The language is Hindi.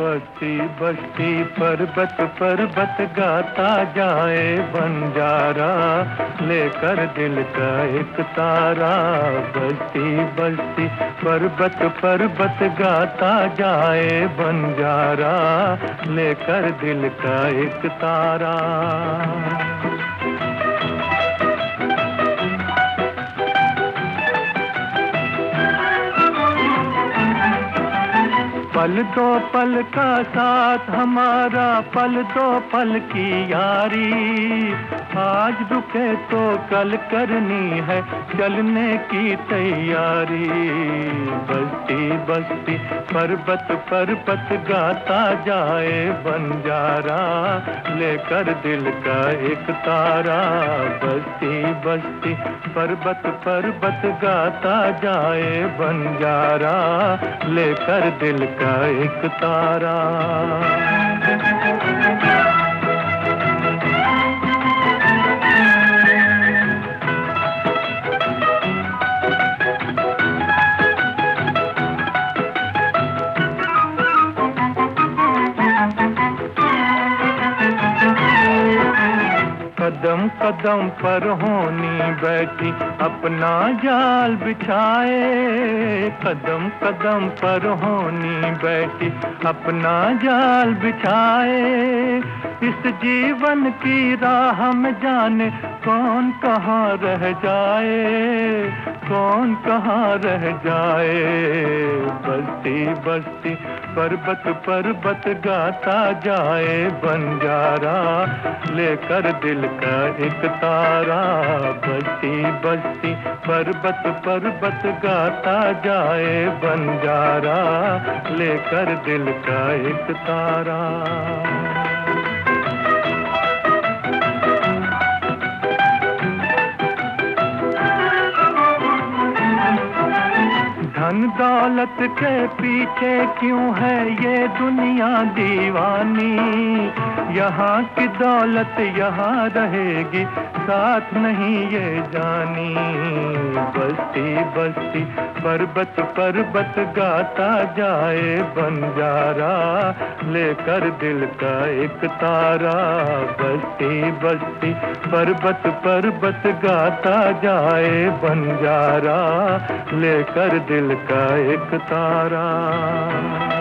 बस्ती बस्ती पर्वत पर्वत गाता जाए बंजारा, लेकर दिल का एक तारा। बस्ती बस्ती पर्वत पर्वत गाता जाए बंजारा, लेकर दिल का एक तारा। पल दो पल का साथ हमारा, पल दो पल की यारी। आज रुके तो कल करनी है चलने की तैयारी। बस्ती बस्ती पर्वत पर्वत गाता जाए बंजारा, लेकर दिल का एक तारा। बस्ती बस्ती पर्वत पर्वत गाता जाए बंजारा, लेकर दिल का एक तारा। कदम कदम पर होनी बैठी अपना जाल बिछाए। कदम कदम पर होनी बैठी अपना जाल बिछाए। इस जीवन की राह में जाने कौन कहाँ रह जाए, कौन कहाँ रह जाए। बस्ती बस्ती पर्वत पर्वत गाता जाए बंजारा, लेकर दिल का एक तारा। बस्ती बस्ती पर्वत पर्वत गाता जाए बंजारा, लेकर दिल का एक तारा। धन दौलत के पीछे क्यों है ये दुनिया दीवानी। यहाँ की दौलत यहाँ रहेगी, साथ नहीं ये जानी। बस्ती बस्ती पर्वत पर्वत गाता जाए बंजारा, लेकर दिल का एक तारा। बस्ती बस्ती पर्वत पर्वत गाता जाए बंजारा, लेकर दिल का एक तारा।